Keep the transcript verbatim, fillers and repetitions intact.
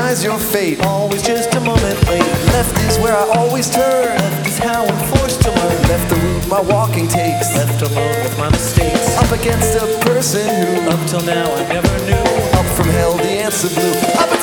recognize your fate. Always just a moment late. Left is where I always turn. Left is how I'm forced to learn. Left the route my walking takes. Left alone with my mistakes. Up against a person who up till now I never knew. up from hell the answer blew. Up